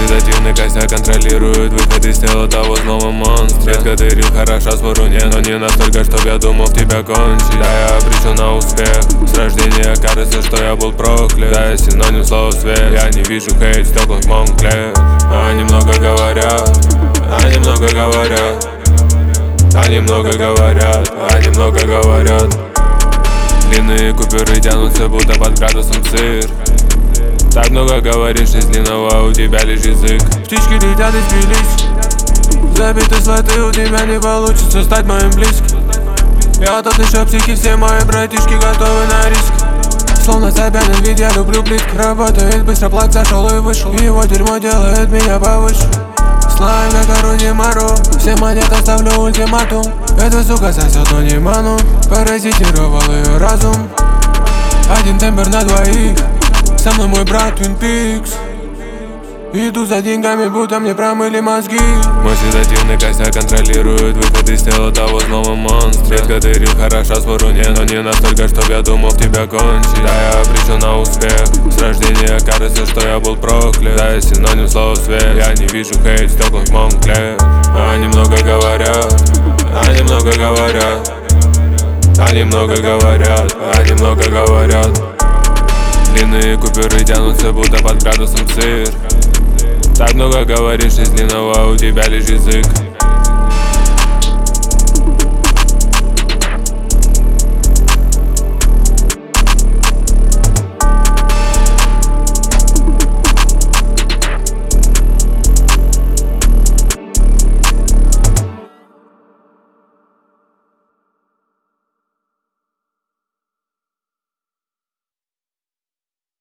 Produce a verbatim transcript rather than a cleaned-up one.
седативный косяк контролирует выход из тела того злого монстра. Редко ты рил, хороша спору нет, но не настолько, чтоб я думал тебя кончить. Да, я обречен на успех, с рождения кажется, что я был проклят. Да, я синоним слова свет, я не вижу хейт в стеклах Монклер. Они много говорят, они много говорят, они много говорят, они много говорят. Длинные купюры тянутся, будто под градусом цирк. Так много говоришь, из длинного у тебя лишь язык. Птички летят и сбились, забиты слоты, у тебя не получится стать моим близким. Я тот еще психи, все мои братишки готовы на риск. Словно Собянин, ведь я люблю близко. Работает быстро, плак зашел и вышел, его дерьмо делает меня повыше. Слайм на короне Мару, все монеты ставлю ультиматум. Эта сука сосет, но не ману, паразитировал ее разум. Один тембр на двоих, со мной мой брат Twin Peaks. Иду за деньгами, будто мне промыли мозги. Мой седативный косяк контролирует выход из тела того злого монстра. Редко ты рил, хороша спору нет, но не настолько, чтоб я думал тебя кончить. Да, я обречен на успех, с рождения кажется, что я был проклят. Да, я синоним слова свет, я не вижу хейт в стеклах Монклер. Они много говорят, они много говорят, они много говорят, они много говорят. Длинные купюры тянутся, будто под градусом цирк. Так много говоришь, из длинного у тебя лишь язык.